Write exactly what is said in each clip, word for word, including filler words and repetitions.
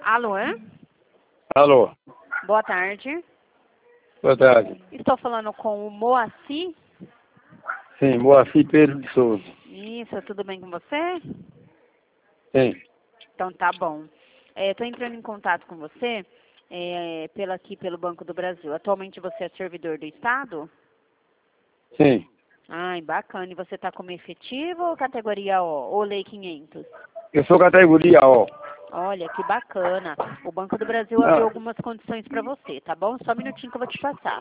Alô? Alô, Boa tarde. boa tarde. Estou falando com o Moacir. Sim, Moacir Pedro de Souza. Isso, tudo bem com você? Sim, Então tá bom. Estou entrando em contato com você é, pela, aqui pelo Banco do Brasil. Atualmente você é servidor do Estado? sim. Ai, bacana. E você está como efetivo ou categoria O, ou Lei quinhentos? Eu sou categoria O. Olha, que bacana. O Banco do Brasil abriu Ah, algumas condições para você, tá bom? Só um minutinho que eu vou te passar.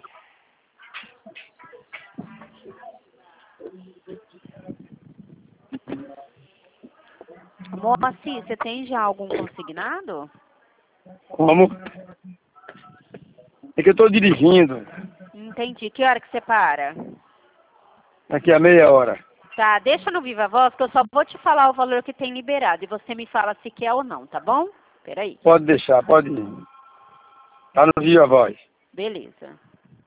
Moacir, você tem já algum consignado? como? É que eu estou dirigindo. Entendi. Que hora que você para? Daqui a meia hora. Tá, deixa no Viva Voz que eu só vou te falar o valor que tem liberado e você me fala se quer ou não, tá bom? Peraí. Pode deixar, pode ir. Tá no Viva Voz. Beleza.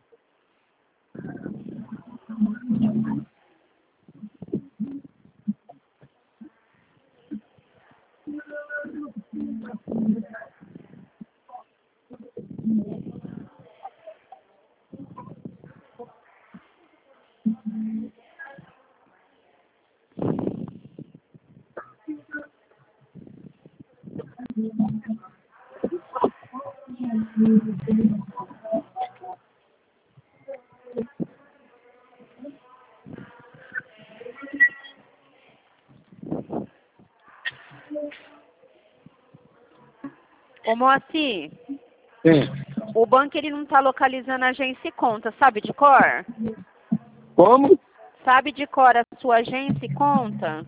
Ô Moacir, Sim. o banco ele não tá localizando a agência e conta, sabe de cor? Como? Sabe de cor a sua agência e conta?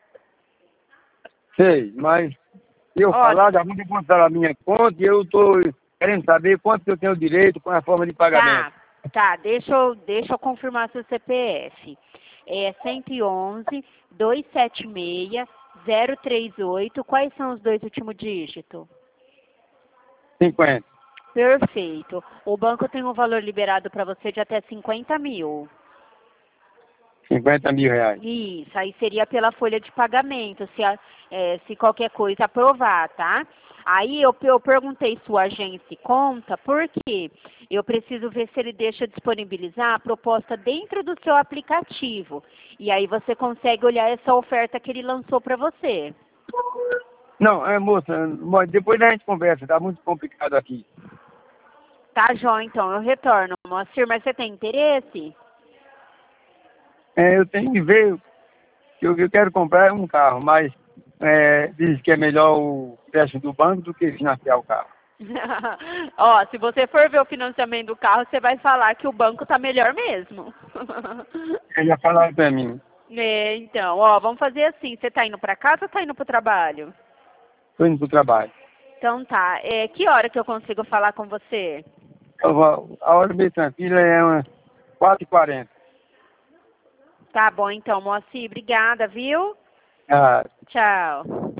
Sei, mas se eu Ó, falar, já vou encontrar a minha conta e eu estou querendo saber quanto que eu tenho direito com a forma de pagamento. tá, tá, deixa eu, deixa eu confirmar seu C P F. É cento e onze, duzentos e setenta e seis, zero três oito. Quais são os dois últimos dígitos? cinquenta. Perfeito. O banco tem um valor liberado para você de até cinquenta mil. cinquenta mil reais. Isso, aí seria pela folha de pagamento, se, a- é, se qualquer coisa aprovar, tá? Aí eu, eu perguntei sua agência e conta, porque eu preciso ver se ele deixa disponibilizar a proposta dentro do seu aplicativo. E aí você consegue olhar essa oferta que ele lançou para você. Não, é, moça, mo- depois a gente conversa, tá muito complicado aqui. Tá, Jó, então, eu retorno, Moacir, mas você tem interesse? É, eu tenho que ver, que eu, eu quero comprar um carro, mas é, diz que é melhor o empréstimo do banco do que financiar o carro. Ó, se você for ver o financiamento do carro, você vai falar que o banco tá melhor mesmo. Ele já falaram pra mim, É, então, ó, vamos fazer assim, você tá indo pra casa ou tá indo pro trabalho? tô indo pro trabalho. Então tá, é, que hora que eu consigo falar com você? Eu vou- a hora bem tranquila é umas quatro e quarenta. Tá bom então, Moacir, obrigada, viu? Ah, Tchau.